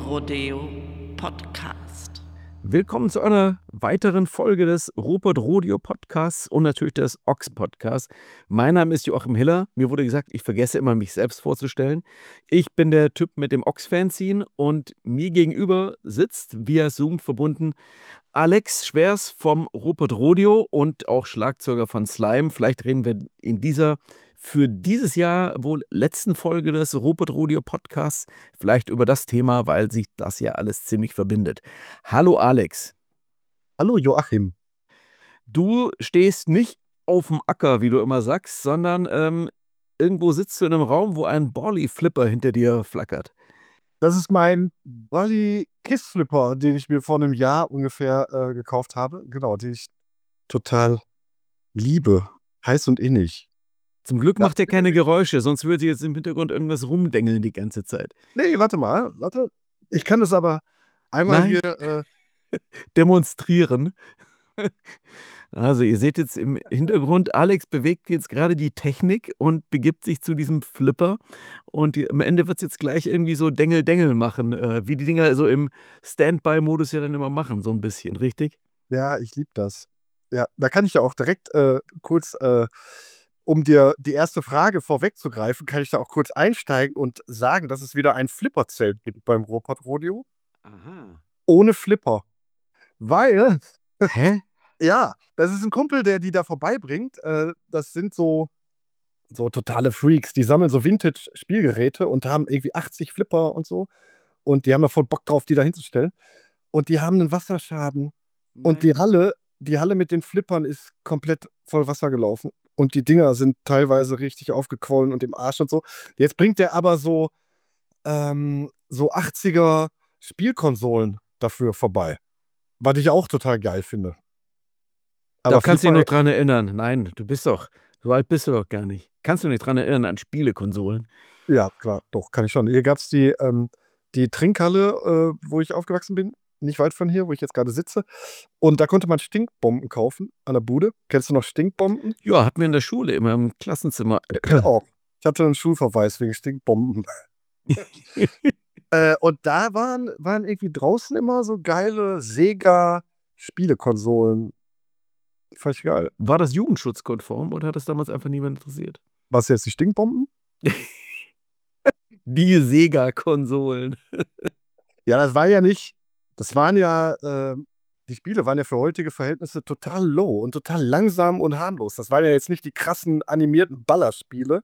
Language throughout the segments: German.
Rodeo Podcast. Willkommen zu einer weiteren Folge des Rupert Rodeo Podcasts und natürlich des Ochs Podcasts. Mein Name ist Joachim Hiller. Mir wurde gesagt, ich vergesse immer, mich selbst vorzustellen. Ich bin der Typ mit dem Ochs-Fanzine und mir gegenüber sitzt, via Zoom verbunden, Alex Schwers vom Rupert Rodeo und auch Schlagzeuger von Slime. Vielleicht reden wir in dieser für dieses Jahr wohl letzten Folge des Rupert Rodeo Podcasts vielleicht über das Thema, weil sich das ja alles ziemlich verbindet. Hallo Alex, Hallo Joachim. du stehst nicht auf dem Acker, wie du immer sagst, sondern irgendwo sitzt du in einem Raum, wo ein Bolly-Flipper hinter dir flackert. Das ist mein Body Kiss Flipper, den ich mir vor einem Jahr ungefähr gekauft habe. Genau, den ich total liebe. Heiß und innig. Zum Glück Ja. macht er keine Geräusche, sonst würde jetzt im Hintergrund irgendwas rumdengeln die ganze Zeit. Nee, warte. Ich kann das aber einmal Nein. hier. Demonstrieren. Also ihr seht jetzt im Hintergrund, Alex bewegt jetzt gerade die Technik und begibt sich zu diesem Flipper und am Ende wird es jetzt gleich irgendwie so Dengel machen, wie die Dinger so im Standby-Modus ja dann immer machen, so ein bisschen, richtig? Ja, ich liebe das. Ja, da kann ich ja auch direkt kurz, um dir die erste Frage vorwegzugreifen, kann ich da auch kurz einsteigen und sagen, dass es wieder ein Flipperzelt gibt beim Rupert Rodeo. Aha. Ohne Flipper. Weil. Hä? Ja, das ist ein Kumpel, der die da vorbeibringt. Das sind so totale Freaks. Die sammeln so Vintage-Spielgeräte und haben irgendwie 80 Flipper und so. Und die haben da voll Bock drauf, die da hinzustellen. Und die haben einen Wasserschaden. Und die Halle mit den Flippern ist komplett voll Wasser gelaufen. Und die Dinger sind teilweise richtig aufgequollen und im Arsch und so. Jetzt bringt der aber so 80er Spielkonsolen dafür vorbei. Was ich auch total geil finde. Da kannst du dich Flipper- noch dran erinnern. Nein, so alt bist du doch gar nicht. Kannst du dich dran erinnern an Spielekonsolen? Ja, klar, doch, kann ich schon. Hier gab es die Trinkhalle, wo ich aufgewachsen bin, nicht weit von hier, wo ich jetzt gerade sitze. Und da konnte man Stinkbomben kaufen an der Bude. Kennst du noch Stinkbomben? Ja, hatten wir in der Schule immer im Klassenzimmer. Auch. Ich hatte einen Schulverweis wegen Stinkbomben. Und da waren irgendwie draußen immer so geile Sega-Spielekonsolen. Fand ich geil. War das jugendschutzkonform oder hat das damals einfach niemand interessiert? Was jetzt, die Stinkbomben? Die Sega-Konsolen. Ja, das waren ja, die Spiele waren ja für heutige Verhältnisse total low und total langsam und harmlos. Das waren ja jetzt nicht die krassen animierten Ballerspiele.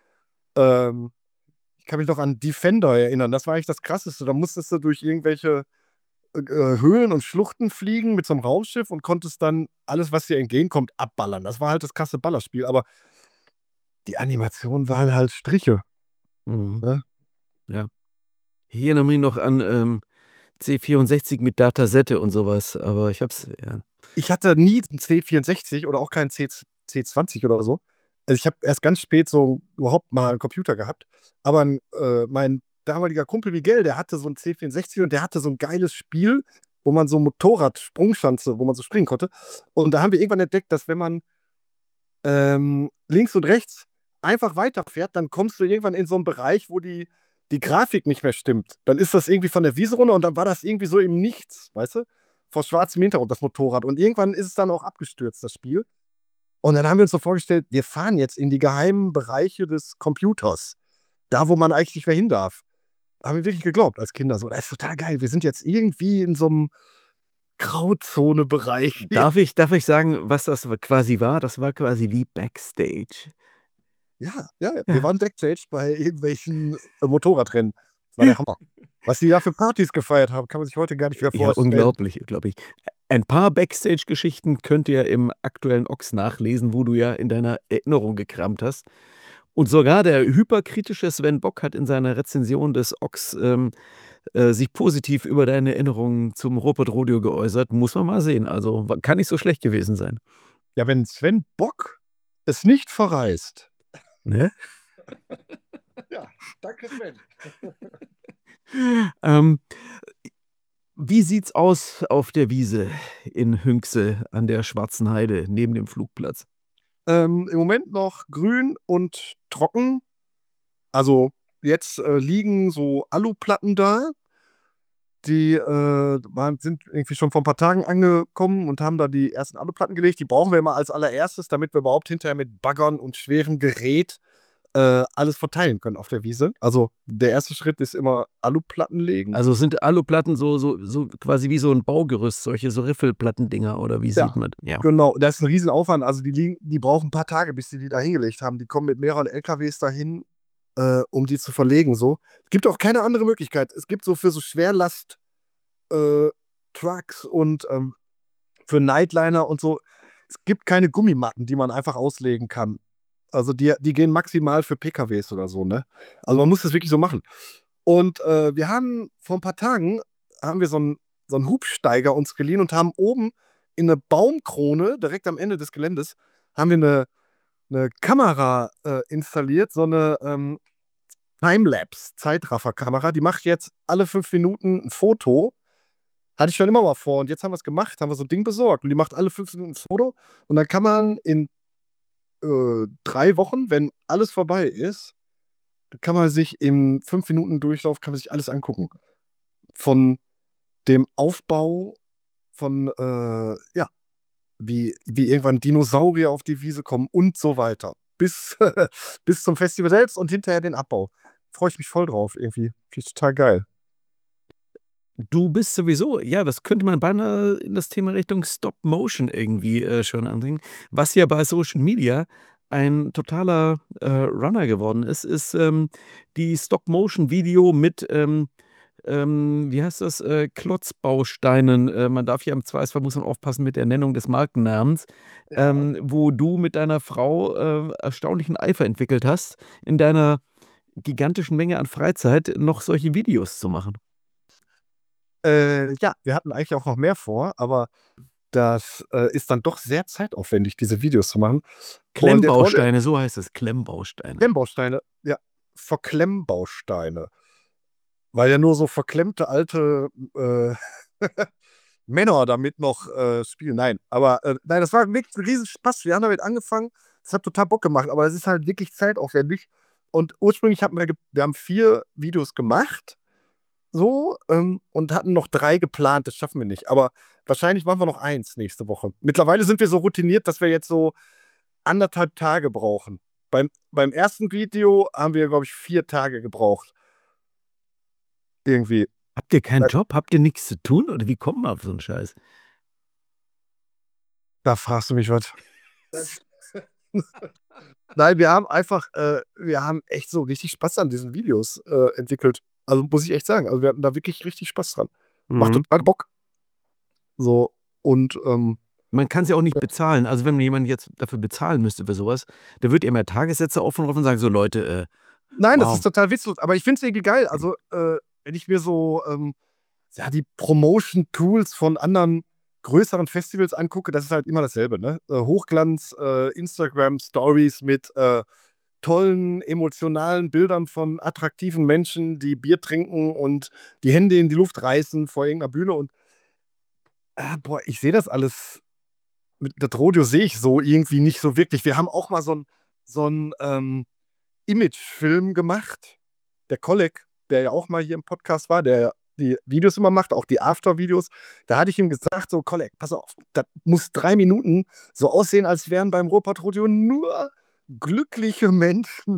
Ich kann mich noch an Defender erinnern. Das war eigentlich das Krasseste. Da musstest du durch irgendwelche Höhlen und Schluchten fliegen mit so einem Raumschiff und konntest dann alles, was dir entgegenkommt, abballern. Das war halt das krasse Ballerspiel. Aber die Animationen waren halt Striche. Mhm. Ne? Ja. Ich erinnere mich noch an C64 mit Datasette und sowas, aber ich hab's, ja. Ich hatte nie einen C64 oder auch keinen C20 oder so. Also ich habe erst ganz spät so überhaupt mal einen Computer gehabt. Aber mein damaliger Kumpel Miguel, der hatte so einen C64 und der hatte so ein geiles Spiel, wo man so Motorrad-Sprungschanze, wo man so springen konnte. Und da haben wir irgendwann entdeckt, dass wenn man links und rechts einfach weiterfährt, dann kommst du irgendwann in so einen Bereich, wo die Grafik nicht mehr stimmt. Dann ist das irgendwie von der Wiese runter und dann war das irgendwie so im Nichts, weißt du? Vor schwarzem Hintergrund, das Motorrad. Und irgendwann ist es dann auch abgestürzt, das Spiel. Und dann haben wir uns so vorgestellt, wir fahren jetzt in die geheimen Bereiche des Computers. Da, wo man eigentlich nicht mehr hin darf. Haben wir wirklich geglaubt als Kinder. So, das ist total geil. Wir sind jetzt irgendwie in so einem Grauzone-Bereich. Darf ich sagen, was das quasi war? Das war quasi wie Backstage. Ja. Wir waren Backstage bei irgendwelchen Motorradrennen. Das war der Hammer. Was die da für Partys gefeiert haben, kann man sich heute gar nicht mehr Ja, vorstellen. unglaublich. Ein paar Backstage-Geschichten könnt ihr im aktuellen Ochs nachlesen, wo du ja in deiner Erinnerung gekramt hast. Und sogar der hyperkritische Sven Bock hat in seiner Rezension des Ochs sich positiv über deine Erinnerungen zum Rupert Rodeo geäußert. Muss man mal sehen. Also kann nicht so schlecht gewesen sein. Ja, wenn Sven Bock es nicht verreist. Ne? Ja, danke Sven. Wie sieht's aus auf der Wiese in Hünxe an der Schwarzen Heide neben dem Flugplatz? Im Moment noch grün und trocken. Also jetzt liegen so Aluplatten da. Die sind irgendwie schon vor ein paar Tagen angekommen und haben da die ersten Aluplatten gelegt. Die brauchen wir immer als allererstes, damit wir überhaupt hinterher mit Baggern und schwerem Gerät alles verteilen können auf der Wiese. Also der erste Schritt ist immer Aluplatten legen. Also sind Aluplatten so quasi wie so ein Baugerüst, solche so Riffelplattendinger oder wie Ja. sieht man? Ja. Genau, das ist ein Riesenaufwand. Also die brauchen ein paar Tage, bis die da hingelegt haben. Die kommen mit mehreren LKWs dahin, um die zu verlegen. So. Es gibt auch keine andere Möglichkeit. Es gibt so für so Schwerlast Trucks und für Nightliner und so. Es gibt keine Gummimatten, die man einfach auslegen kann. Also die gehen maximal für PKWs oder so, ne? Also man muss das wirklich so machen. Und wir haben vor ein paar Tagen haben wir so einen Hubsteiger uns geliehen und haben oben in eine Baumkrone, direkt am Ende des Geländes, haben wir eine Kamera installiert, so eine Timelapse-Zeitraffer-Kamera. Die macht jetzt alle 5 Minuten ein Foto. Hatte ich schon immer mal vor und jetzt haben wir es gemacht, haben wir so ein Ding besorgt und die macht alle 5 Minuten ein Foto und dann kann man in 3 Wochen, wenn alles vorbei ist, kann man sich im 5 Minuten Durchlauf kann man sich alles angucken. Von dem Aufbau von, ja, wie irgendwann Dinosaurier auf die Wiese kommen und so weiter. Bis zum Festival selbst und hinterher den Abbau. Freue ich mich voll drauf irgendwie. Finde ich total geil. Du bist sowieso, ja, das könnte man beinahe in das Thema Richtung Stop Motion irgendwie schon anbringen. Was ja bei Social Media ein totaler Runner geworden ist die Stop-Motion-Video mit, wie heißt das, Klotzbausteinen. Man darf hier im Zweifelsfall muss man aufpassen mit der Nennung des Markennamens, wo du mit deiner Frau erstaunlichen Eifer entwickelt hast, in deiner gigantischen Menge an Freizeit noch solche Videos zu machen. Ja, wir hatten eigentlich auch noch mehr vor, aber das ist dann doch sehr zeitaufwendig, diese Videos zu machen. Klemmbausteine, so heißt es, Klemmbausteine. Klemmbausteine, ja, Verklemmbausteine. Weil ja nur so verklemmte alte Männer damit noch spielen. Nein, aber nein, das war wirklich ein Riesenspaß. Wir haben damit angefangen. Es hat total Bock gemacht, aber es ist halt wirklich zeitaufwendig. Und ursprünglich wir haben 4 Videos gemacht, so, und hatten noch 3 geplant. Das schaffen wir nicht. Aber wahrscheinlich machen wir noch 1 nächste Woche. Mittlerweile sind wir so routiniert, dass wir jetzt so 1,5 Tage brauchen. Beim ersten Video haben wir, glaube ich, 4 Tage gebraucht. Irgendwie. Habt ihr keinen Job? Habt ihr nichts zu tun? Oder wie kommt man auf so einen Scheiß? Da fragst du mich was. Nein, wir haben echt so richtig Spaß an diesen Videos entwickelt. Also muss ich echt sagen. Also wir hatten da wirklich richtig Spaß dran. Macht total Bock. So, und Man kann es ja auch nicht bezahlen. Also wenn man jemanden jetzt dafür bezahlen müsste für sowas, der wird ja mehr Tagessätze aufrufen und sagen, so Leute, nein, das wow. ist total witzlos. Aber ich finde es irgendwie geil. Also wenn ich mir so ja, die Promotion-Tools von anderen größeren Festivals angucke, das ist halt immer dasselbe, ne? Hochglanz, Instagram-Stories mit tollen, emotionalen Bildern von attraktiven Menschen, die Bier trinken und die Hände in die Luft reißen vor irgendeiner Bühne. Und boah, ich sehe das alles. Mit das Rodeo sehe ich so irgendwie nicht so wirklich. Wir haben auch mal so einen Imagefilm gemacht. Der Kolleg, der ja auch mal hier im Podcast war, der die Videos immer macht, auch die After-Videos, da hatte ich ihm gesagt, so Kolleg, pass auf, das muss 3 Minuten so aussehen, als wären beim Ruhrpott-Rodeo nur glückliche Menschen.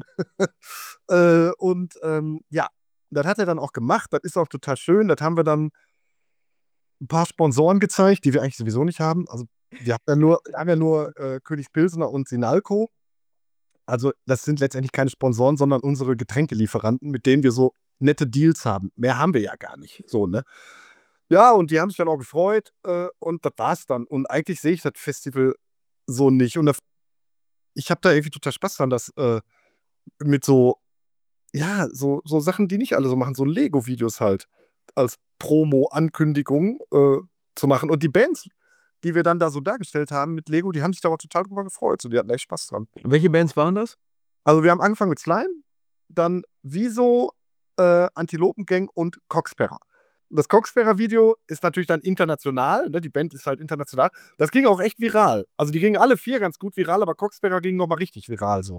Und ja, das hat er dann auch gemacht, das ist auch total schön, das haben wir dann ein paar Sponsoren gezeigt, die wir eigentlich sowieso nicht haben. Also wir haben ja nur König Pilsener und Sinalco. Also das sind letztendlich keine Sponsoren, sondern unsere Getränkelieferanten, mit denen wir so nette Deals haben. Mehr haben wir ja gar nicht. So, ne? Ja, und die haben sich dann auch gefreut und das war's dann. Und eigentlich sehe ich das Festival so nicht. Und ich habe da irgendwie total Spaß dran, das mit so, ja, so Sachen, die nicht alle so machen, so Lego-Videos halt als Promo-Ankündigung zu machen. Und die Bands, die wir dann da so dargestellt haben mit Lego, die haben sich da auch total drüber gefreut. So, die hatten echt Spaß dran. Welche Bands waren das? Also wir haben angefangen mit Slime, dann Wieso, Antilopengang und Coxsparrer. Das Coxsparrer-Video ist natürlich dann international, ne? Die Band ist halt international. Das ging auch echt viral. Also die gingen alle 4 ganz gut viral, aber Coxsparrer ging nochmal richtig viral so.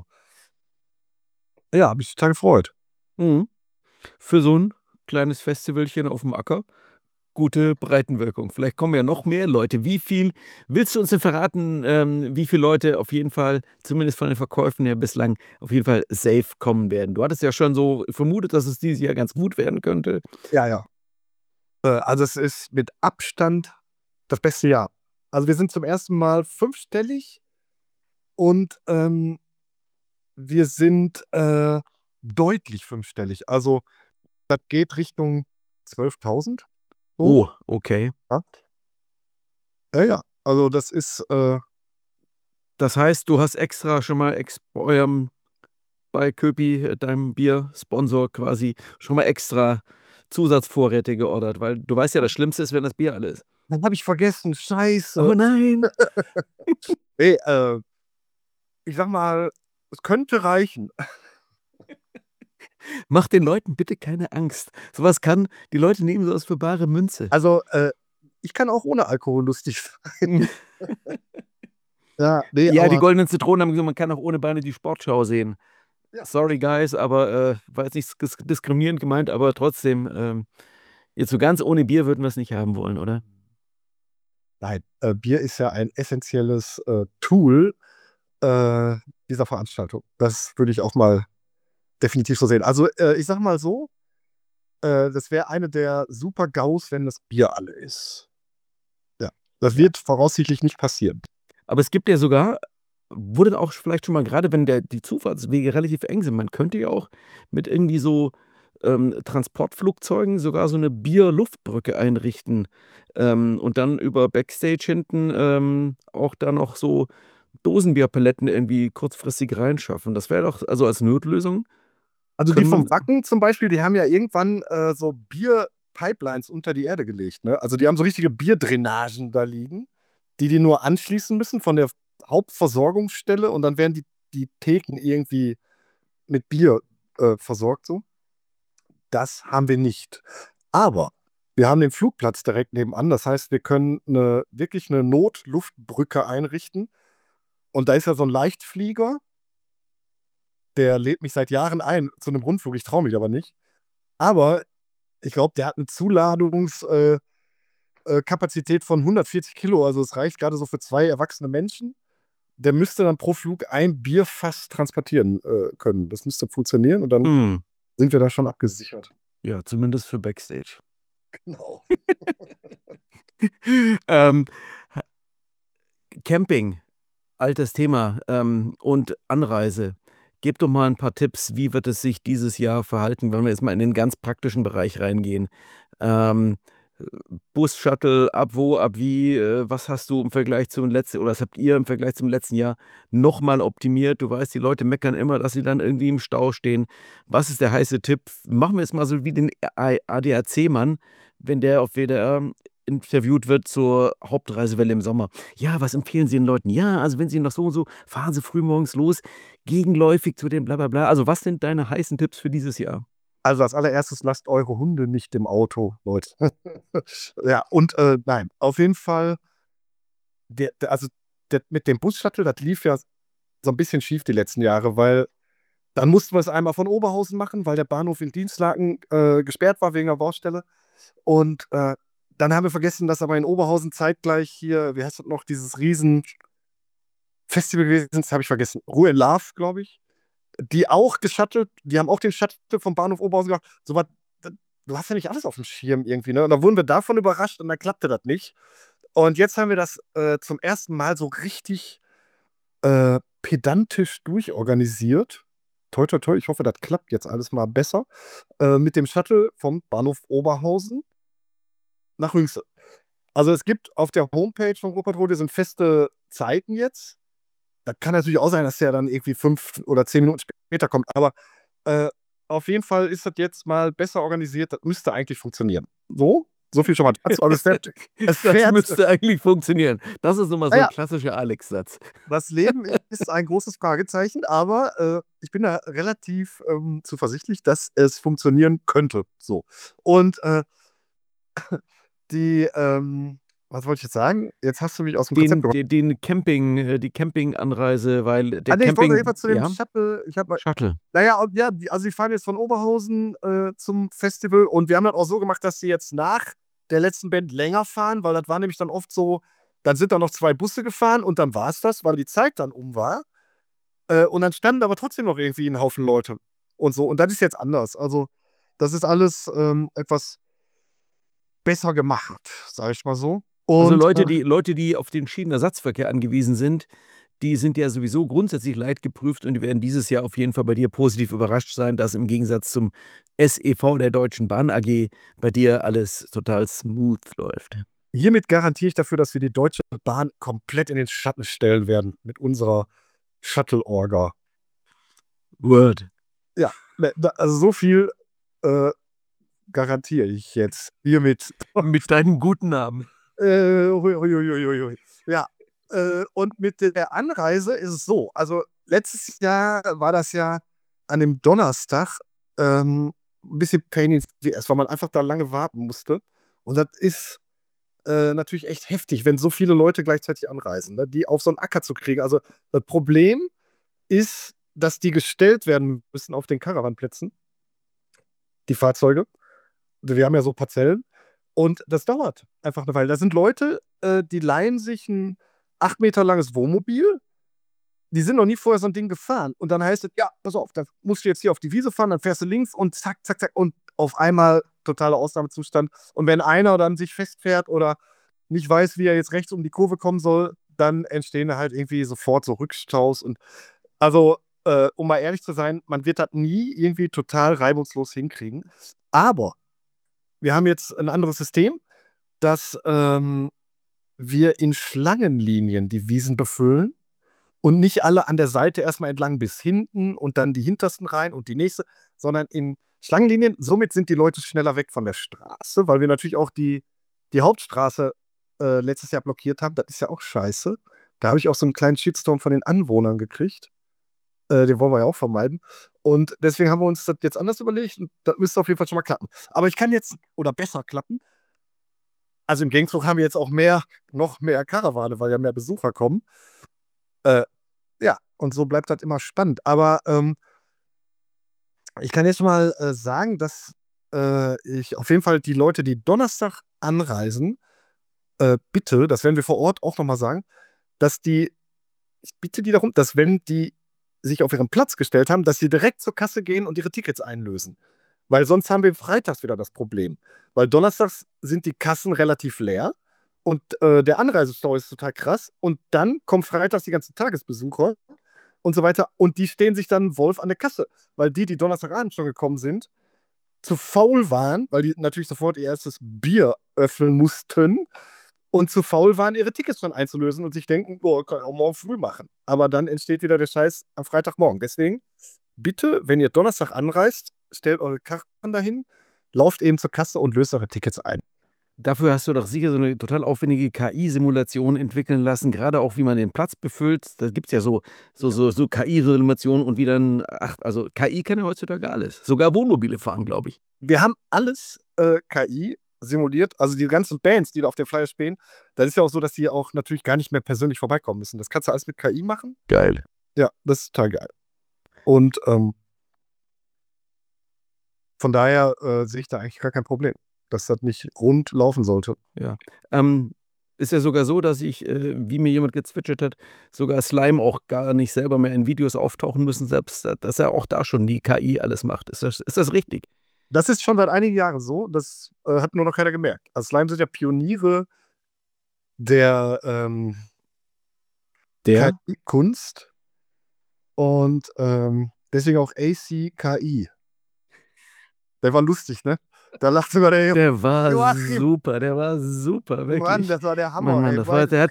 Ja, hab mich total gefreut. Mhm. Für so ein kleines Festivalchen auf dem Acker gute Breitenwirkung. Vielleicht kommen ja noch mehr Leute. Willst du uns denn verraten, wie viele Leute auf jeden Fall, zumindest von den Verkäufen her bislang, auf jeden Fall safe kommen werden? Du hattest ja schon so vermutet, dass es dieses Jahr ganz gut werden könnte. Ja. Also es ist mit Abstand das beste Jahr. Also wir sind zum ersten Mal fünfstellig und wir sind deutlich fünfstellig. Also das geht Richtung 12.000. So. Oh, okay. Ja. Also das ist Das heißt, du hast extra schon mal bei Köpi, deinem Biersponsor quasi, schon mal extra Zusatzvorräte geordert, weil du weißt ja, das Schlimmste ist, wenn das Bier alle ist. dann habe ich vergessen, scheiße. Oh nein! Nee, ich sag mal, es könnte reichen. Mach den Leuten bitte keine Angst. Die Leute nehmen sowas für bare Münze. Also ich kann auch ohne Alkohol lustig sein. Ja, nee, Ja, die aber goldenen Zitronen haben gesagt, man kann auch ohne Beine die Sportschau sehen. Ja. Sorry, guys, aber war jetzt nicht diskriminierend gemeint, aber trotzdem, jetzt so ganz ohne Bier würden wir es nicht haben wollen, oder? nein, Bier ist ja ein essentielles Tool dieser Veranstaltung. Das würde ich auch mal definitiv so sehen. Also ich sag mal so, das wäre eine der Super-GAUs, wenn das Bier alle ist. Ja, das wird voraussichtlich nicht passieren. Aber es gibt ja sogar, wurde auch vielleicht schon mal, gerade wenn die Zufahrtswege relativ eng sind, man könnte ja auch mit irgendwie so Transportflugzeugen sogar so eine Bier-Luftbrücke einrichten und dann über Backstage hinten auch da noch so Dosenbierpaletten irgendwie kurzfristig reinschaffen. Das wäre doch, also als Notlösung. Also die Können vom wir- Wacken zum Beispiel, die haben ja irgendwann so Bierpipelines unter die Erde gelegt. Ne? Also die haben so richtige Bierdrainagen da liegen, die nur anschließen müssen von der Hauptversorgungsstelle und dann werden die Theken irgendwie mit Bier versorgt. So. Das haben wir nicht. Aber wir haben den Flugplatz direkt nebenan. Das heißt, wir können wirklich eine Notluftbrücke einrichten. Und da ist ja so ein Leichtflieger, der lädt mich seit Jahren ein zu einem Rundflug. Ich traue mich aber nicht. Aber ich glaube, der hat eine Zuladungskapazität von 140 Kilo. Also es reicht gerade so für 2 erwachsene Menschen. Der müsste dann pro Flug ein Bierfass transportieren können. Das müsste funktionieren und dann sind wir da schon abgesichert. Ja, zumindest für Backstage. Genau. Camping, altes Thema und Anreise. Gebt doch mal ein paar Tipps, wie wird es sich dieses Jahr verhalten, wenn wir jetzt mal in den ganz praktischen Bereich reingehen. Bus, Shuttle, ab wo, ab wie, was hast du im Vergleich zum letzten, oder was habt ihr im Vergleich zum letzten Jahr nochmal optimiert? Du weißt, die Leute meckern immer, dass sie dann irgendwie im Stau stehen. Was ist der heiße Tipp? Machen wir es mal so wie den ADAC-Mann, wenn der auf WDR interviewt wird zur Hauptreisewelle im Sommer. Ja, was empfehlen Sie den Leuten? Ja, also wenn Sie noch so und so, fahren Sie früh morgens los, gegenläufig zu den Blablabla. Also was sind deine heißen Tipps für dieses Jahr? Also als allererstes lasst eure Hunde nicht im Auto, Leute. Ja, und nein, auf jeden Fall, mit dem Bus-Shuttle, das lief ja so ein bisschen schief die letzten Jahre, weil dann mussten wir es einmal von Oberhausen machen, weil der Bahnhof in Dienstlaken gesperrt war wegen der Baustelle. Und dann haben wir vergessen, dass aber in Oberhausen zeitgleich hier, wie heißt das noch, dieses riesen Festival gewesen ist, habe ich vergessen. Ruhe in Love, glaube ich. Die auch geshuttelt, die haben auch den Shuttle vom Bahnhof Oberhausen gemacht. So was, du hast ja nicht alles auf dem Schirm irgendwie, ne? Und da wurden wir davon überrascht und dann klappte das nicht. Und jetzt haben wir das zum ersten Mal so richtig pedantisch durchorganisiert. Toi, toi, toi, ich hoffe, das klappt jetzt alles mal besser. Mit dem Shuttle vom Bahnhof Oberhausen nach Rüngsel. Also es gibt auf der Homepage von Rupert Rode sind feste Zeiten jetzt. Das kann natürlich auch sein, dass der dann irgendwie 5 oder 10 Minuten später kommt. Aber auf jeden Fall ist das jetzt mal besser organisiert. Das müsste eigentlich funktionieren. So viel schon mal dazu. Aber Das müsste eigentlich funktionieren. Das ist nochmal so Ja. ein klassischer Alex-Satz. Das Leben ist ein großes Fragezeichen, aber ich bin da relativ zuversichtlich, dass es funktionieren könnte. So. Und was wollte ich jetzt sagen? Jetzt hast du mich aus dem Konzept gebracht. Die Campinganreise, weil der Ich wollte Camping. einfach zu dem Ja, Shuttle. Shuttle. Naja, also die fahren jetzt von Oberhausen zum Festival und wir haben das auch so gemacht, dass sie jetzt nach der letzten Band länger fahren, weil das war nämlich dann oft so, dann sind da noch 2 Busse gefahren und dann war es das, weil die Zeit dann um war. Und dann standen aber trotzdem noch irgendwie ein Haufen Leute und so. Und das ist jetzt anders. Also, das ist alles etwas besser gemacht, sage ich mal so. Also Und Leute, die auf den Schienenersatzverkehr angewiesen sind, die sind ja sowieso grundsätzlich leidgeprüft und die werden dieses Jahr auf jeden Fall bei dir positiv überrascht sein, dass im Gegensatz zum SEV der Deutschen Bahn AG bei dir alles total smooth läuft. hiermit garantiere ich dafür, dass wir die Deutsche Bahn komplett in den Schatten stellen werden mit unserer Shuttle-Orga. Word. Ja, also so viel garantiere ich jetzt hiermit. Mit deinem guten Namen. Ja, und mit der Anreise ist es so. Also letztes Jahr war das ja an dem Donnerstag ein bisschen pain in the ass, weil man einfach da lange warten musste. Und das ist natürlich echt heftig, wenn so viele Leute gleichzeitig anreisen, ne, die auf so einen Acker zu kriegen. Also das Problem ist, dass die gestellt werden müssen auf den Caravanplätzen, die Fahrzeuge. Wir haben ja so Parzellen. Und das dauert einfach eine Weile. Da sind Leute, die leihen sich ein 8 Meter langes Wohnmobil. Die sind noch nie vorher so ein Ding gefahren. Und dann heißt es, ja, pass auf, da musst du jetzt hier auf die Wiese fahren, dann fährst du links und zack, zack, zack. Und auf einmal totaler Ausnahmezustand. Und wenn einer dann sich festfährt oder nicht weiß, wie er jetzt rechts um die Kurve kommen soll, dann entstehen da halt irgendwie sofort so Rückstaus. Und also, um mal ehrlich zu sein, man wird das nie irgendwie total reibungslos hinkriegen. Aber wir haben jetzt ein anderes System, dass wir in Schlangenlinien die Wiesen befüllen und nicht alle an der Seite erstmal entlang bis hinten und dann die hintersten rein und die nächste, sondern in Schlangenlinien. Somit sind die Leute schneller weg von der Straße, weil wir natürlich auch die Hauptstraße letztes Jahr blockiert haben. Das ist ja auch scheiße. Da habe ich auch so einen kleinen Shitstorm von den Anwohnern gekriegt. Den wollen wir ja auch vermeiden. Und deswegen haben wir uns das jetzt anders überlegt und das müsste auf jeden Fall schon mal klappen. Aber ich kann jetzt, oder besser klappen, also im Gegenzug haben wir jetzt auch noch mehr Karawane, weil ja mehr Besucher kommen. Ja, und so bleibt das immer spannend. Aber ich kann jetzt schon mal sagen, dass ich auf jeden Fall die Leute, die Donnerstag anreisen, bitte, das werden wir vor Ort auch nochmal sagen, ich bitte die darum, dass wenn die sich auf ihren Platz gestellt haben, dass sie direkt zur Kasse gehen und ihre Tickets einlösen. Weil sonst haben wir freitags wieder das Problem. Weil donnerstags sind die Kassen relativ leer und der Anreisestau ist total krass. Und dann kommen freitags die ganzen Tagesbesucher und so weiter. Und die stehen sich dann Wolf an der Kasse. Weil die Donnerstagabend schon gekommen sind, zu faul waren, weil die natürlich sofort ihr erstes Bier öffnen mussten und zu faul waren, ihre Tickets schon einzulösen und sich denken, boah, kann ich auch morgen früh machen. Aber dann entsteht wieder der Scheiß am Freitagmorgen. Deswegen, bitte, wenn ihr Donnerstag anreist, stellt eure Karten dahin, lauft eben zur Kasse und löst eure Tickets ein. Dafür hast du doch sicher so eine total aufwendige KI-Simulation entwickeln lassen, gerade auch, wie man den Platz befüllt. Da gibt es ja so KI-Simulationen und wie dann, also KI kann ja heutzutage alles. Sogar Wohnmobile fahren, glaube ich. Wir haben alles KI simuliert, also die ganzen Bands, die da auf dem Flyer stehen, das ist ja auch so, dass die auch natürlich gar nicht mehr persönlich vorbeikommen müssen. Das kannst du alles mit KI machen. Geil. Ja, das ist total geil. Und von daher sehe ich da eigentlich gar kein Problem, dass das nicht rund laufen sollte. Ja. Ist ja sogar so, dass ich, wie mir jemand gezwitschert hat, sogar Slime auch gar nicht selber mehr in Videos auftauchen müssen, selbst, dass er auch da schon die KI alles macht. Ist das richtig? Das ist schon seit einigen Jahren so. Das hat nur noch keiner gemerkt. Also Slime sind ja Pioniere der KI-Kunst und deswegen auch ACKI. Der war lustig, ne? Da lacht sogar der Der war Joachim. super, wirklich. Mann, das war der Hammer. Mann, ey. der hat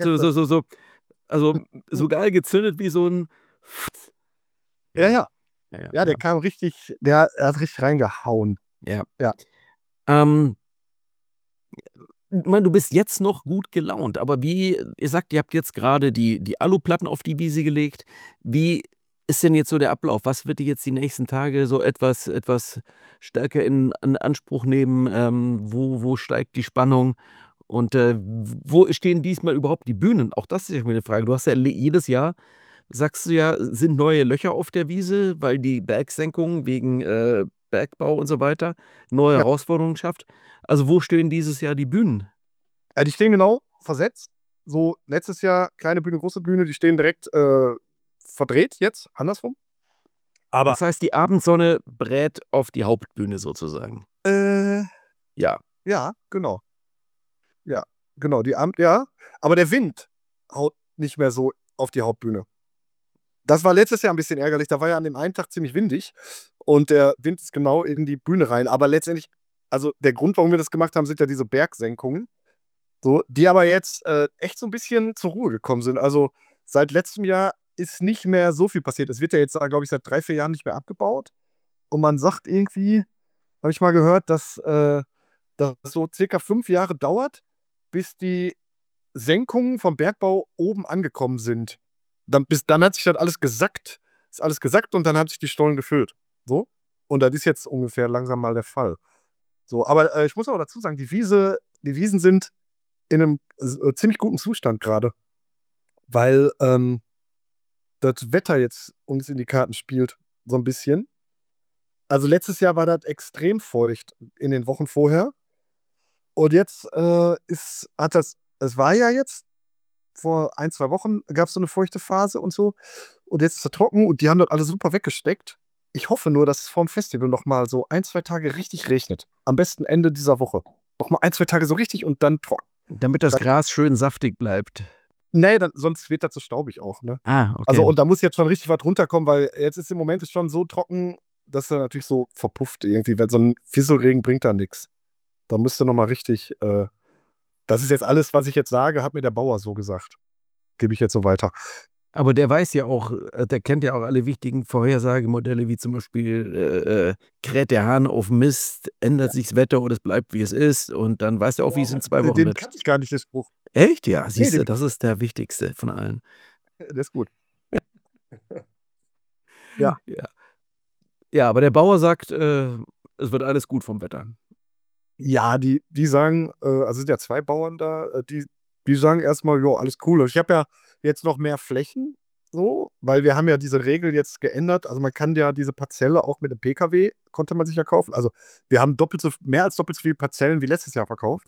so geil gezündet wie so ein. Ja, der kam richtig, der hat richtig reingehauen. Ja. Ja. Mann, du bist jetzt noch gut gelaunt, aber wie, ihr sagt, ihr habt jetzt gerade die Aluplatten auf die Wiese gelegt. Wie ist denn jetzt so der Ablauf? Was wird ihr jetzt die nächsten Tage so etwas stärker in Anspruch nehmen? Wo steigt die Spannung? Und wo stehen diesmal überhaupt die Bühnen? Auch das ist ja eine Frage. Du hast ja jedes Jahr, sagst du ja, sind neue Löcher auf der Wiese, weil die Bergsenkung wegen Bergbau und so weiter, neue Ja. Herausforderungen schafft. Also wo stehen dieses Jahr die Bühnen? Die stehen genau versetzt. So letztes Jahr kleine Bühne, große Bühne, die stehen direkt verdreht jetzt, andersrum. Aber Das heißt, die Abendsonne brät auf die Hauptbühne sozusagen. Ja. ja, genau. Ja, genau. Ja, aber der Wind haut nicht mehr so auf die Hauptbühne. Das war letztes Jahr ein bisschen ärgerlich. Da war ja an dem einen Tag ziemlich windig und der Wind ist genau in die Bühne rein. Aber letztendlich, also der Grund, warum wir das gemacht haben, sind ja diese Bergsenkungen, so, die aber jetzt echt so ein bisschen zur Ruhe gekommen sind. Also seit letztem Jahr ist nicht mehr so viel passiert. Es wird ja jetzt, glaube ich, seit 3, 4 Jahren nicht mehr abgebaut. Und man sagt irgendwie, habe ich mal gehört, dass das so circa 5 Jahre dauert, bis die Senkungen vom Bergbau oben angekommen sind. Bis dann hat sich das alles gesackt. Ist alles gesackt und dann hat sich die Stollen gefüllt. So. Und das ist jetzt ungefähr langsam mal der Fall. So, aber ich muss auch dazu sagen, die Wiesen sind in einem ziemlich guten Zustand gerade. Weil das Wetter jetzt uns in die Karten spielt, so ein bisschen. Also letztes Jahr war das extrem feucht in den Wochen vorher. Und jetzt es war ja jetzt, vor 1, 2 Wochen gab es so eine feuchte Phase und so. Und jetzt ist es trocken und die haben das alle super weggesteckt. Ich hoffe nur, dass es vorm Festival nochmal so 1, 2 Tage richtig regnet. Am besten Ende dieser Woche. Nochmal 1, 2 Tage so richtig und dann trocken. Damit das Gras schön saftig bleibt. Nee, sonst wird das so staubig auch, ne? Okay. Also, und da muss jetzt schon richtig was runterkommen, weil jetzt ist im Moment schon so trocken, dass er natürlich so verpufft irgendwie. Wenn so ein Fisselregen bringt da nichts. Da müsste nochmal richtig, das ist jetzt alles, was ich jetzt sage, hat mir der Bauer so gesagt. Gebe ich jetzt so weiter. Aber der weiß ja auch, der kennt ja auch alle wichtigen Vorhersagemodelle, wie zum Beispiel, kräht der Hahn auf Mist, ändert sich das Wetter oder es bleibt, wie es ist. Und dann weiß er auch, wie es in 2 Wochen Den wird. kannte ich gar nicht, den Spruch. Echt? Ja, siehst du, den- das ist der wichtigste von allen. Der ist gut. Ja. Ja, aber der Bauer sagt, es wird alles gut vom Wetter. Ja, die sagen, also es sind ja 2 Bauern da, die sagen erstmal, ja, alles cool. Ich habe ja jetzt noch mehr Flächen, so, weil wir haben ja diese Regel jetzt geändert. Also man kann ja diese Parzelle auch mit dem PKW, konnte man sich ja kaufen. Also wir haben mehr als doppelt so viele Parzellen wie letztes Jahr verkauft.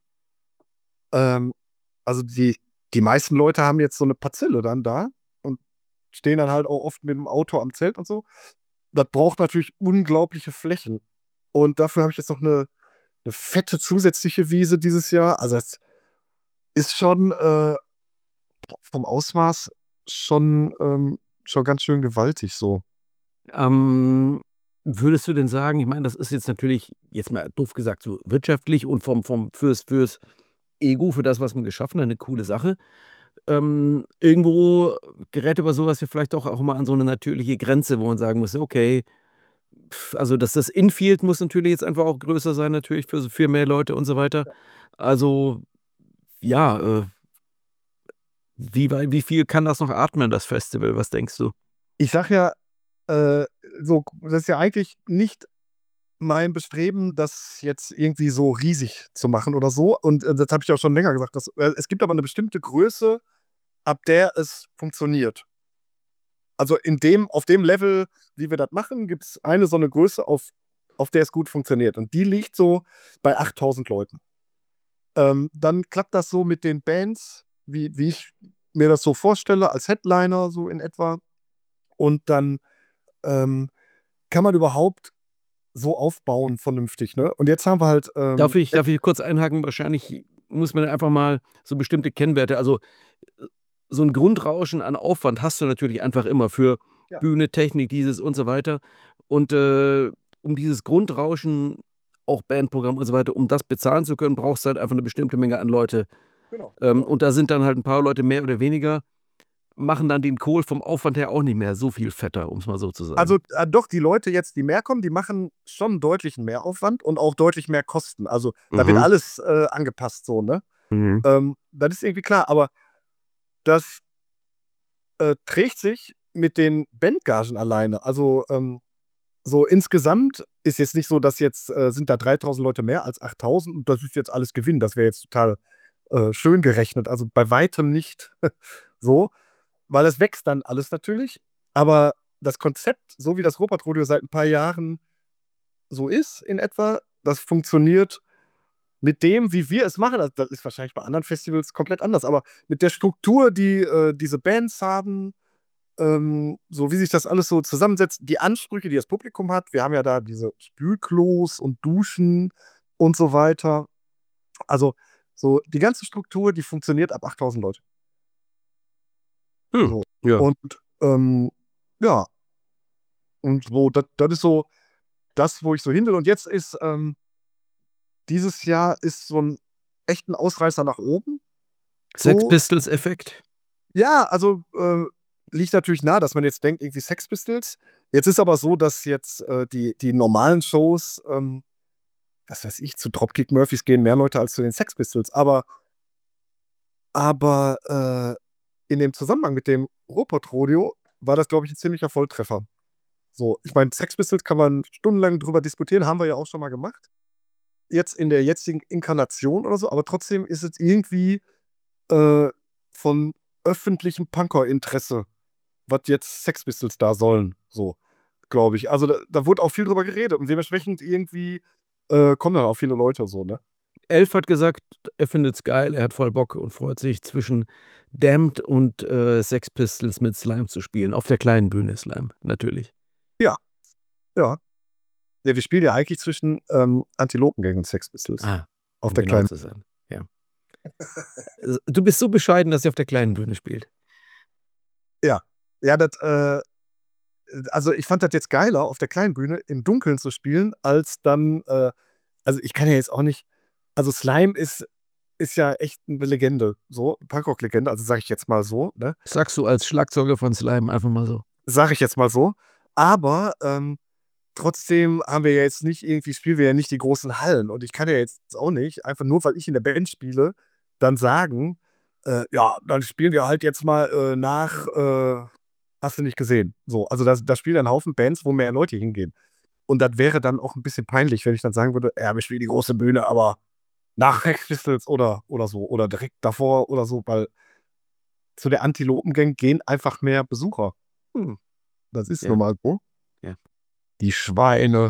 Also die meisten Leute haben jetzt so eine Parzelle dann da und stehen dann halt auch oft mit dem Auto am Zelt und so. Das braucht natürlich unglaubliche Flächen. Und dafür habe ich jetzt noch eine fette zusätzliche Wiese dieses Jahr. Also es ist schon vom Ausmaß schon ganz schön gewaltig so. Würdest du denn sagen, ich meine, das ist jetzt natürlich, jetzt mal doof gesagt, so wirtschaftlich und fürs Ego, für das, was man geschaffen hat, eine coole Sache. Irgendwo gerät aber sowas ja vielleicht auch mal an so eine natürliche Grenze, wo man sagen muss, okay, also das Infield muss natürlich jetzt einfach auch größer sein, natürlich für mehr Leute und so weiter. Also ja, wie viel kann das noch atmen, das Festival? Was denkst du? Ich sag ja, so, das ist ja eigentlich nicht mein Bestreben, das jetzt irgendwie so riesig zu machen oder so. Und das habe ich auch schon länger gesagt. Es gibt aber eine bestimmte Größe, ab der es funktioniert. Also auf dem Level, wie wir das machen, gibt es eine so eine Größe, auf der es gut funktioniert. Und die liegt so bei 8.000 Leuten. Dann klappt das so mit den Bands, wie ich mir das so vorstelle, als Headliner so in etwa. Und dann kann man überhaupt so aufbauen vernünftig, ne? Und jetzt haben wir halt Darf ich kurz einhaken? Wahrscheinlich muss man einfach mal so bestimmte Kennwerte, also so ein Grundrauschen an Aufwand hast du natürlich einfach immer für Ja. Bühne, Technik, dieses und so weiter. Und um dieses Grundrauschen, auch Bandprogramm und so weiter, um das bezahlen zu können, brauchst du halt einfach eine bestimmte Menge an Leute. Genau. Und da sind dann halt ein paar Leute mehr oder weniger, machen dann den Kohl vom Aufwand her auch nicht mehr so viel fetter, um es mal so zu sagen. Also doch, die Leute jetzt, die mehr kommen, die machen schon deutlichen Mehraufwand und auch deutlich mehr Kosten. Also da wird alles angepasst so, ne? Das ist irgendwie klar, aber das trägt sich mit den Bandgagen alleine. Also so insgesamt ist jetzt nicht so, dass jetzt sind da 3.000 Leute mehr als 8.000 und das ist jetzt alles Gewinn. Das wäre jetzt total schön gerechnet. Also bei weitem nicht so, weil es wächst dann alles natürlich. Aber das Konzept, so wie das Ruhrpott-Rodeo seit ein paar Jahren so ist in etwa, das funktioniert mit dem, wie wir es machen. Das ist wahrscheinlich bei anderen Festivals komplett anders, aber mit der Struktur, die diese Bands haben, so wie sich das alles so zusammensetzt, die Ansprüche, die das Publikum hat. Wir haben ja da diese Spülklos und Duschen und so weiter. Also so die ganze Struktur, die funktioniert ab 8000 Leute. So. Ja. Und ja, und so, das ist so das, wo ich so hin will. Und jetzt ist dieses Jahr ist so ein echten Ausreißer nach oben. Sex So, Pistols-Effekt. ja, also liegt natürlich nahe, dass man jetzt denkt, irgendwie Sex Pistols. Jetzt ist aber so, dass jetzt die normalen Shows, was weiß ich, zu Dropkick Murphys gehen mehr Leute als zu den Sex Pistols. Aber in dem Zusammenhang mit dem Ruhrpott-Rodeo war das, glaube ich, ein ziemlicher Volltreffer. So, ich meine, Sex Pistols kann man stundenlang drüber diskutieren, haben wir ja auch schon mal gemacht. Jetzt in der jetzigen Inkarnation oder so, aber trotzdem ist es irgendwie von öffentlichem Punker-Interesse, was jetzt Sex Pistols da sollen, so, glaube ich. Also da wurde auch viel drüber geredet und dementsprechend irgendwie kommen dann auch viele Leute so, ne? Elf hat gesagt, er findet's geil, er hat voll Bock und freut sich, zwischen Damned und Sex Pistols mit Slime zu spielen. Auf der kleinen Bühne Slime, natürlich. Ja. Ja, wir spielen ja eigentlich zwischen Antilopengang und Sex Pistols. Auf um der genau kleinen. zu sein. Ja. Du bist so bescheiden, dass ihr auf der kleinen Bühne spielt. Ja, das, also ich fand das jetzt geiler, auf der kleinen Bühne im Dunkeln zu spielen, als dann, also ich kann ja jetzt auch nicht, also Slime ist ja echt eine Legende, so, Punkrock-Legende, also sage ich jetzt mal so, ne? Sagst du als Schlagzeuger von Slime einfach mal so. Sage ich jetzt mal so. Aber trotzdem haben wir ja jetzt nicht irgendwie, spielen wir ja nicht die großen Hallen. Und ich kann ja jetzt auch nicht, einfach nur weil ich in der Band spiele, dann sagen, ja, dann spielen wir halt jetzt mal nach, hast du nicht gesehen. So, also da spielen ein Haufen Bands, wo mehr Leute hingehen. Und das wäre dann auch ein bisschen peinlich, wenn ich dann sagen würde, ja, wir spielen die große Bühne, aber nach Sex Pistols oder so, oder direkt davor oder so, weil zu der Antilopengang gehen einfach mehr Besucher. Das ist Ja. nun mal so. Ja. Die Schweine.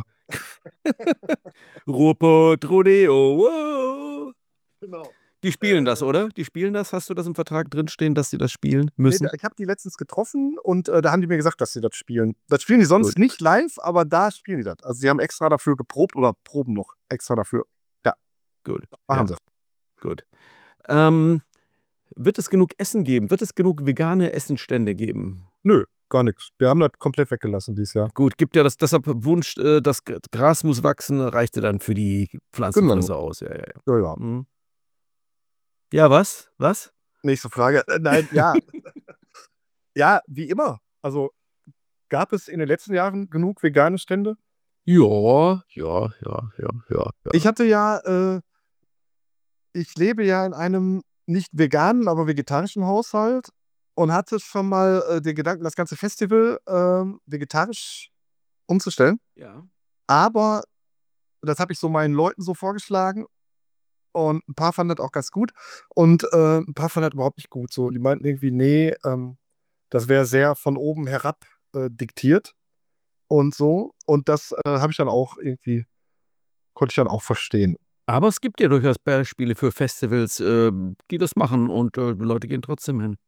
Ruhrpott Rodeo, wow. Genau. Die spielen das, oder? Die spielen das? Hast du das im Vertrag drinstehen, dass sie das spielen müssen? Ich habe die letztens getroffen und da haben die mir gesagt, dass sie das spielen. Das spielen die sonst Gut. nicht live, aber da spielen die das. Also sie haben extra dafür geprobt oder proben noch extra dafür. Ja, Gut. machen Ja. sie. Gut. Wird es genug Essen geben? Wird es genug vegane Essenstände geben? Nö, gar nichts. Wir haben das komplett weggelassen dieses Jahr. Gut, gibt ja deshalb Wunsch, das Gras muss wachsen, reichte dann für die Pflanzenfresser aus. Ja. Ja, ja. Mhm. Ja, was? Was? Nächste Frage. Nein, ja. Ja, wie immer. Also gab es in den letzten Jahren genug vegane Stände? Ja. Ich hatte ja, ich lebe ja in einem nicht veganen, aber vegetarischen Haushalt und hatte schon mal den Gedanken, das ganze Festival vegetarisch umzustellen. Ja. Aber das habe ich so meinen Leuten so vorgeschlagen und ein paar fanden das auch ganz gut und ein paar fanden das überhaupt nicht gut. So, die meinten irgendwie, nee, das wäre sehr von oben herab diktiert und so. Und das habe ich dann auch irgendwie, konnte ich dann auch verstehen. Aber es gibt ja durchaus Beispiele für Festivals, die das machen und Leute gehen trotzdem hin.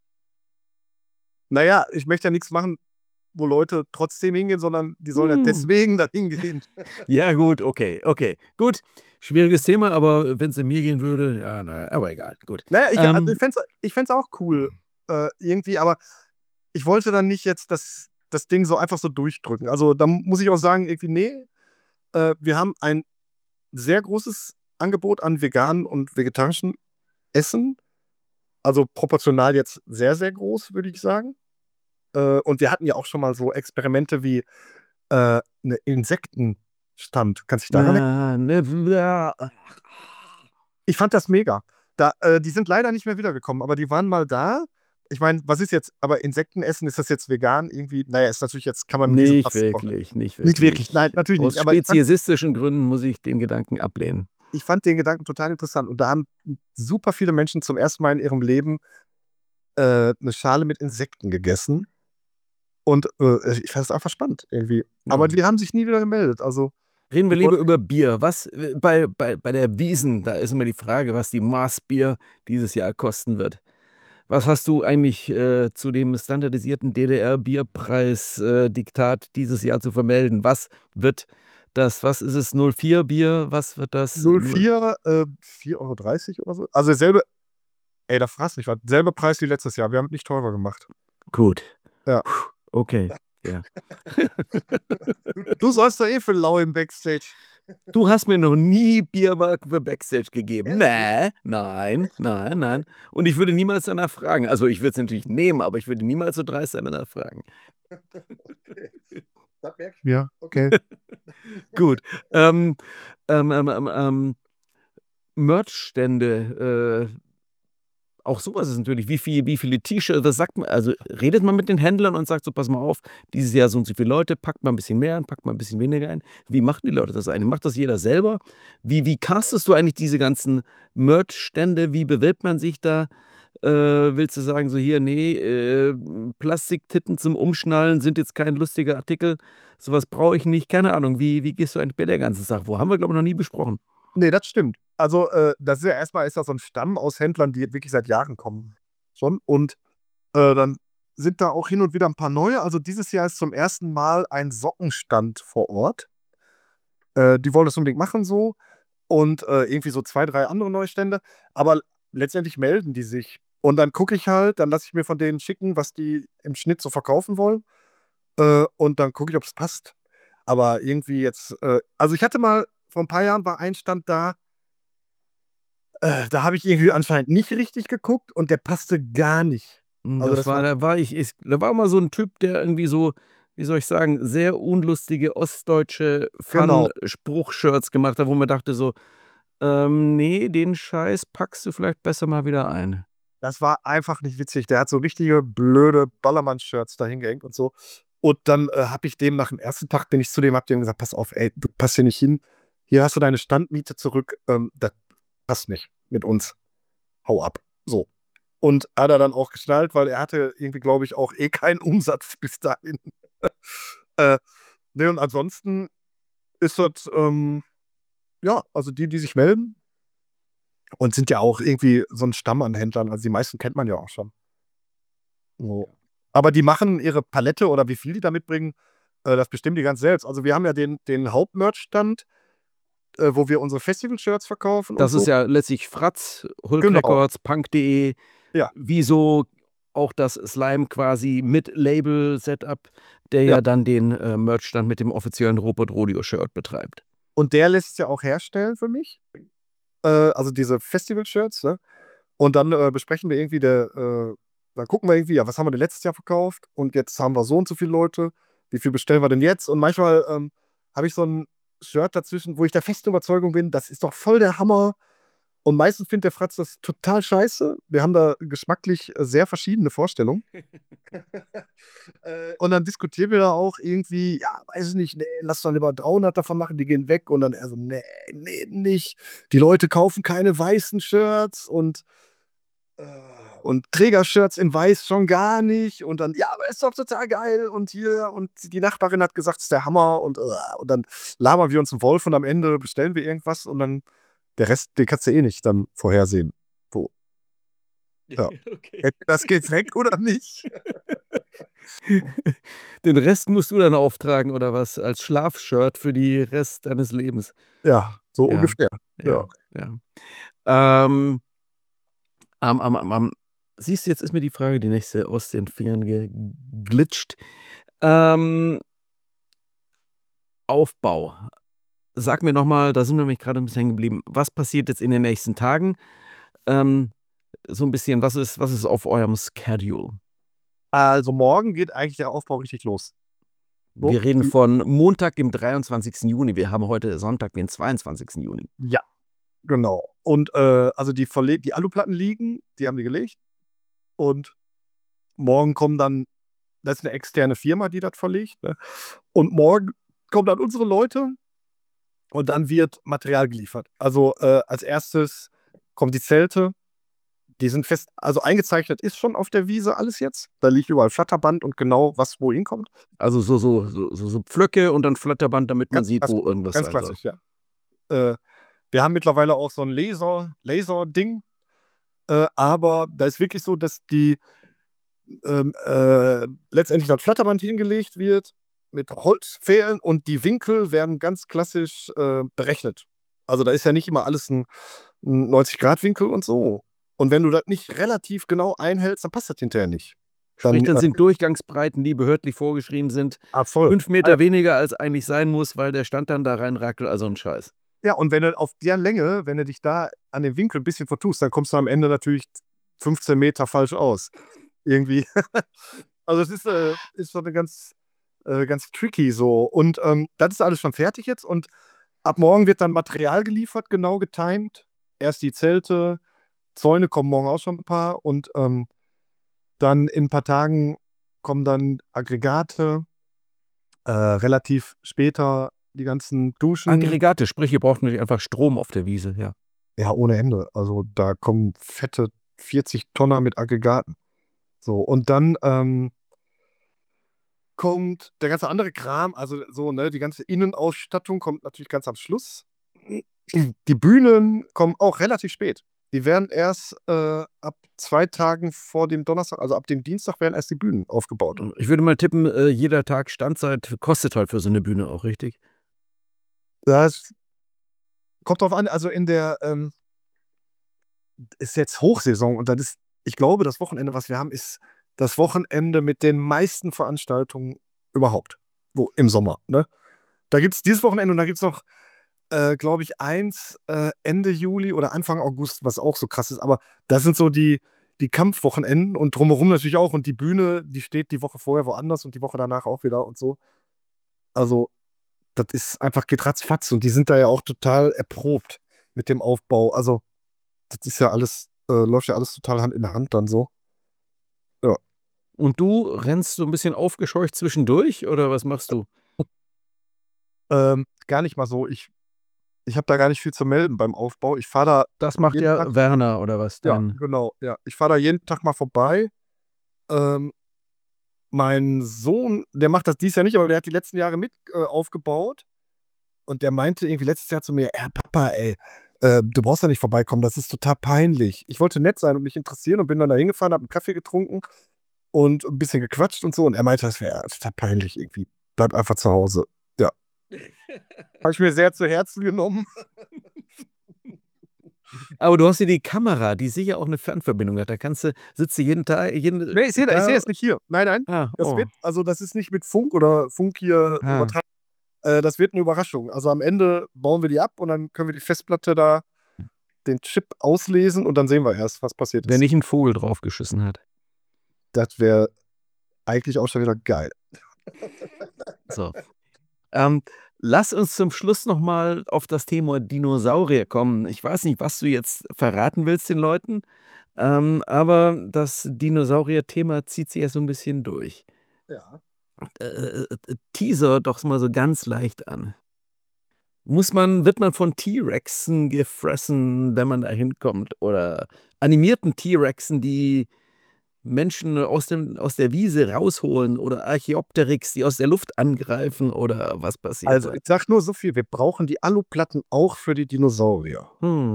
Naja, ich möchte ja nichts machen, wo Leute trotzdem hingehen, sondern die sollen ja deswegen da hingehen. Ja, gut, okay. Gut, schwieriges Thema, aber wenn es in mir gehen würde, ja, naja, aber egal, gut. Naja, also ich fänd's auch cool, irgendwie, aber ich wollte dann nicht jetzt das Ding so einfach so durchdrücken. Also da muss ich auch sagen, irgendwie, nee, wir haben ein sehr großes Angebot an veganen und vegetarischen Essen. Also proportional jetzt sehr, sehr groß, würde ich sagen. Und wir hatten ja auch schon mal so Experimente wie eine Insektenstand. Kannst du dich daran erinnern? Ich fand das mega. Die sind leider nicht mehr wiedergekommen, aber die waren mal da. Ich meine, was ist jetzt, aber Insekten essen, ist das jetzt vegan? Irgendwie, naja, ist natürlich jetzt, kann man mit diesem Nicht Fass wirklich. Nicht wirklich, nein, natürlich Aus nicht. Aber speziesistischen Gründen muss ich den Gedanken ablehnen. ich fand den Gedanken total interessant. Und da haben super viele Menschen zum ersten Mal in ihrem Leben eine Schale mit Insekten gegessen. Und ich fand es einfach spannend irgendwie. Ja. Aber die haben sich nie wieder gemeldet. Also Reden wir Ich lieber wollte, über Bier. Bei der Wiesn, da ist immer die Frage, was die Maßbier dieses Jahr kosten wird. Was hast du eigentlich zu dem standardisierten DDR-Bierpreis-Diktat dieses Jahr zu vermelden? Was ist es, 04 Bier? Was wird das? 04, 4,30 € oder so. Also derselbe, da fragst nicht was. Selber Preis wie letztes Jahr. Wir haben nicht teurer gemacht. Gut. Ja. Okay. Ja. Du sollst doch für lau im Backstage. Du hast mir noch nie Biermarken für Backstage gegeben. Ehrlich? Nein. Und ich würde niemals danach fragen. Also ich würde es natürlich nehmen, aber ich würde niemals so dreist sein, danach fragen. Okay. Das merke ich mir. Okay. Gut. Merchstände, auch sowas ist natürlich, wie viele T-Shirts, das sagt man, also redet man mit den Händlern und sagt so, pass mal auf, dieses Jahr so und so viele Leute, packt mal ein bisschen mehr ein, packt mal ein bisschen weniger ein. Wie machen die Leute das eigentlich? Macht das jeder selber? Wie castest du eigentlich diese ganzen Merch-Stände? Wie bewirbt man sich da? Willst du sagen, so hier, nee, Plastiktitten zum Umschnallen sind jetzt kein lustiger Artikel, sowas brauche ich nicht, keine Ahnung. Wie gehst du eigentlich bei der ganzen Sache vor? Haben wir, glaube ich, noch nie besprochen. Nee, das stimmt. Also, das ist ja erstmal ist das so ein Stamm aus Händlern, die wirklich seit Jahren kommen schon. Und dann sind da auch hin und wieder ein paar neue. Also dieses Jahr ist zum ersten Mal ein Sockenstand vor Ort. Die wollen das unbedingt machen so. Und irgendwie so 2, 3 andere Neustände. Aber letztendlich melden die sich. Und dann gucke ich halt, dann lasse ich mir von denen schicken, was die im Schnitt so verkaufen wollen. Und dann gucke ich, ob es passt. Aber irgendwie jetzt, also ich hatte mal, vor ein paar Jahren war ein Stand da, da habe ich irgendwie anscheinend nicht richtig geguckt und der passte gar nicht. Also das war, Da war mal so ein Typ, der irgendwie so, wie soll ich sagen, sehr unlustige ostdeutsche genau, Fun-Spruch-Shirts gemacht hat, wo man dachte so, nee, den Scheiß packst du vielleicht besser mal wieder ein. das war einfach nicht witzig. Der hat so richtige blöde Ballermann-Shirts da hingehängt und so. Und dann habe ich dem nach dem ersten Tag, bin ich zu dem, hab dem gesagt, pass auf, ey, du passt hier nicht hin. Hier hast du deine Standmiete zurück. Das passt nicht mit uns. Hau ab. So. Und hat er dann auch geschnallt, weil er hatte irgendwie, glaube ich, auch keinen Umsatz bis dahin. äh, ne, und ansonsten ist das, ja, also die sich melden und sind ja auch irgendwie so ein Stamm an Händlern. Also die meisten kennt man ja auch schon. So. Aber die machen ihre Palette oder wie viel die da mitbringen, das bestimmen die ganz selbst. Also wir haben ja den Hauptmerch-Stand, wo wir unsere Festival-Shirts verkaufen und Das ist so. ja letztlich Fratz, Hulk Genau. Records, Punk.de, Ja, wieso auch das Slime quasi mit Label-Setup, der ja. ja dann den Merchstand mit dem offiziellen Robot Rodeo-Shirt betreibt. Und der lässt es ja auch herstellen für mich. Also diese Festival-Shirts, ne? Und dann besprechen wir irgendwie, dann gucken wir irgendwie, ja, was haben wir denn letztes Jahr verkauft? Und jetzt haben wir so und so viele Leute. Wie viel bestellen wir denn jetzt? Und manchmal habe ich so ein Shirt dazwischen, wo ich der festen Überzeugung bin, das ist doch voll der Hammer. Und meistens findet der Fratz das total scheiße. Wir haben da geschmacklich sehr verschiedene Vorstellungen. Und dann diskutieren wir da auch irgendwie, ja, weiß ich nicht, nee, lass doch lieber 300 davon machen, die gehen weg. Und dann er so, nee, nicht. Die Leute kaufen keine weißen Shirts äh, und Trägershirts in weiß schon gar nicht. Und dann, ja, aber ist doch total geil. Und hier, und die Nachbarin hat gesagt, es ist der Hammer. Und dann labern wir uns einen Wolf und am Ende bestellen wir irgendwas und dann der Rest, den kannst du eh nicht dann vorhersehen. So, ja. Okay. Das geht weg oder nicht? Den Rest musst du dann auftragen oder was? Als Schlafshirt für die Rest deines Lebens. Ja, so Ja, ungefähr. Ja. ja. Ähm, siehst du, jetzt ist mir die Frage, die nächste aus den Fingern geglitscht. Aufbau. Sag mir nochmal, da sind wir nämlich gerade ein bisschen hängen geblieben. Was passiert jetzt in den nächsten Tagen? So ein bisschen, was ist auf eurem Schedule? Also morgen geht eigentlich der Aufbau richtig los. So, Wir reden von Montag, dem 23. Juni. Wir haben heute Sonntag, den 22. Juni. ja, genau. Und also die Aluplatten liegen, die haben die gelegt. Und morgen kommen dann, das ist eine externe Firma, die das verlegt. Ne? Und morgen kommen dann unsere Leute und dann wird Material geliefert. Also als erstes kommen die Zelte, Die sind fest, also eingezeichnet ist schon auf der Wiese alles jetzt. Da liegt überall Flatterband und genau, was wohin kommt. Also so Pflöcke und dann Flatterband, damit man Ganz sieht, klassisch, wo irgendwas ganz sein soll. klassisch, ja. Wir haben mittlerweile auch so ein Laser-Ding, aber da ist wirklich so, dass die letztendlich das Flatterband hingelegt wird mit Holzpfählen und die Winkel werden ganz klassisch berechnet. Also da ist ja nicht immer alles ein 90-Grad-Winkel und so. Und wenn du das nicht relativ genau einhältst, dann passt das hinterher nicht. Sprich, dann sind Durchgangsbreiten, die behördlich vorgeschrieben sind, voll. 5 Meter weniger als eigentlich sein muss, weil der Stand dann da reinrackelt, also ein Scheiß. Ja, und wenn du auf der Länge, wenn du dich da an dem Winkel ein bisschen vertust, dann kommst du am Ende natürlich 15 Meter falsch aus. Irgendwie. Also es ist schon eine ganz tricky so. Und das ist alles schon fertig jetzt. Und ab morgen wird dann Material geliefert, genau getimed. Erst die Zelte, Zäune kommen morgen auch schon ein paar. Und dann in ein paar Tagen kommen dann Aggregate. Relativ später die ganzen Duschen. Aggregate, sprich, ihr braucht nicht einfach Strom auf der Wiese, ja. Ja, ohne Ende. Also da kommen fette 40 Tonner mit Aggregaten. So, und dann kommt der ganze andere Kram, also so, ne, die ganze Innenausstattung kommt natürlich ganz am Schluss. Die Bühnen kommen auch relativ spät. Die werden erst ab 2 Tagen vor dem Donnerstag, also ab dem Dienstag, werden erst die Bühnen aufgebaut. Ich würde mal tippen, jeder Tag Standzeit kostet halt für so eine Bühne auch, richtig? Das kommt drauf an, also in der ist jetzt Hochsaison und dann ist, ich glaube, das Wochenende, was wir haben, ist das Wochenende mit den meisten Veranstaltungen überhaupt. Wo im Sommer, ne? Da gibt es dieses Wochenende und da gibt es noch, glaube ich, eins Ende Juli oder Anfang August, was auch so krass ist. Aber das sind so die Kampfwochenenden und drumherum natürlich auch. Und die Bühne, die steht die Woche vorher woanders und die Woche danach auch wieder und so. Also, das ist einfach, geht ratzfatz und die sind da ja auch total erprobt mit dem Aufbau. Also, das ist ja alles, läuft ja alles total Hand in Hand dann so. Ja. Und du rennst so ein bisschen aufgescheucht zwischendurch oder was machst du? Gar nicht mal so. Ich habe da gar nicht viel zu melden beim Aufbau. Ich fahre da. Das macht jeden ja Tag, Werner oder was? ja, Dein genau. Ja. Ich fahre da jeden Tag mal vorbei. Mein Sohn, der macht das dieses Jahr nicht, aber der hat die letzten Jahre mit aufgebaut. Und der meinte irgendwie letztes Jahr zu mir, Papa, ey, du brauchst da nicht vorbeikommen, das ist total peinlich. Ich wollte nett sein und mich interessieren und bin dann da hingefahren, habe einen Kaffee getrunken und ein bisschen gequatscht und so. Und er meinte, das wäre total peinlich irgendwie. Bleib einfach zu Hause. Ja. Habe ich mir sehr zu Herzen genommen. Aber du hast ja die Kamera, die sicher auch eine Fernverbindung hat. Da sitzt du jeden Tag. Nee, ich sehe jetzt nicht hier. Nein. Das ist nicht mit Funk oder Funk hier übertragen. Das wird eine Überraschung. Also am Ende bauen wir die ab und dann können wir die Festplatte da, den Chip auslesen und dann sehen wir erst, was passiert ist. Wenn nicht ein Vogel draufgeschissen hat. Das wäre eigentlich auch schon wieder geil. So. Lass uns zum Schluss nochmal auf das Thema Dinosaurier kommen. Ich weiß nicht, was du jetzt verraten willst den Leuten, aber das Dinosaurier-Thema zieht sich ja so ein bisschen durch. Ja. Teaser doch mal so ganz leicht an. Wird man von T-Rexen gefressen, wenn man da hinkommt? Oder animierten T-Rexen, die Menschen aus der Wiese rausholen? Oder Archaeopteryx, die aus der Luft angreifen? Oder was passiert? Also ich sag nur so viel, wir brauchen die Aluplatten auch für die Dinosaurier.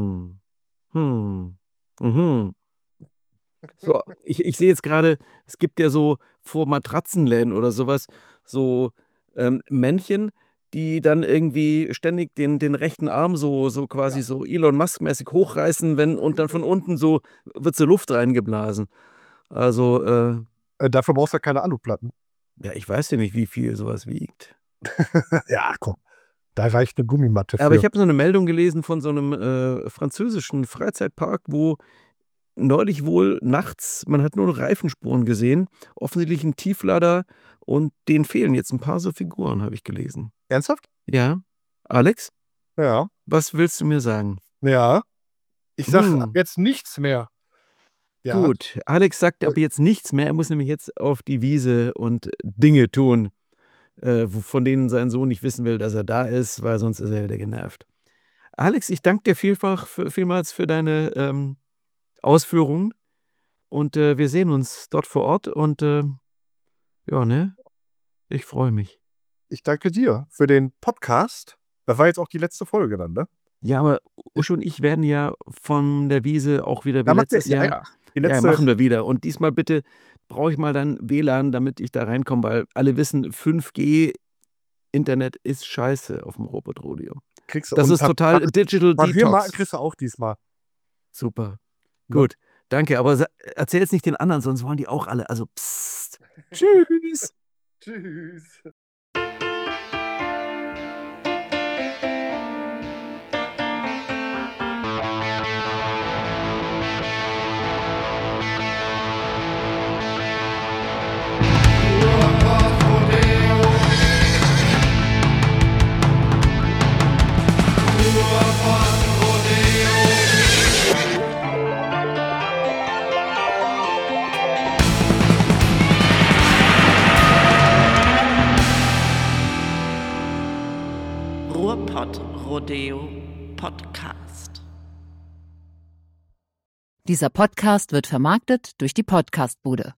So, ich sehe jetzt gerade, es gibt ja so vor Matratzenläden oder sowas, so Männchen, die dann irgendwie ständig den rechten Arm so quasi so Elon Musk-mäßig hochreißen, und dann von unten so wird so Luft reingeblasen. Also, Dafür brauchst du ja keine Aluplatten. ja, ich weiß ja nicht, wie viel sowas wiegt. Ja, komm. Da reicht eine Gummimatte für. Aber ich habe so eine Meldung gelesen von so einem französischen Freizeitpark, wo neulich wohl nachts, man hat nur noch Reifenspuren gesehen, offensichtlich ein Tieflader und denen fehlen jetzt ein paar so Figuren, habe ich gelesen. Ernsthaft? Ja. Alex, Ja. was willst du mir sagen? Ja. Ich sag ab jetzt nichts mehr. Ja. Gut, Alex sagt ab jetzt nichts mehr. Er muss nämlich jetzt auf die Wiese und Dinge tun, von denen sein Sohn nicht wissen will, dass er da ist, weil sonst ist er wieder genervt. Alex, ich danke dir vielmals für deine Ausführungen. Und wir sehen uns dort vor Ort. Und ja, ne? Ich freue mich. Ich danke dir für den Podcast. Das war jetzt auch die letzte Folge dann, ne? Ja, aber Uschi und ich werden ja von der Wiese auch wieder wie Da macht letztes ihr- Jahr. ja. Die Ja, letzte, machen wir wieder. Und diesmal bitte brauche ich mal dann WLAN, damit ich da reinkomme, weil alle wissen, 5G-Internet ist scheiße auf dem Robot-Rodeo. kriegst du. Das Und ist total Digital Papiermarken Detox. kriegst du auch diesmal. Super. Ja. Gut. Danke. Aber erzähl jetzt nicht den anderen, sonst wollen die auch alle. Also, psst. Tschüss. Tschüss. Ruhrpott Rodeo Podcast. Dieser Podcast wird vermarktet durch die Podcastbude.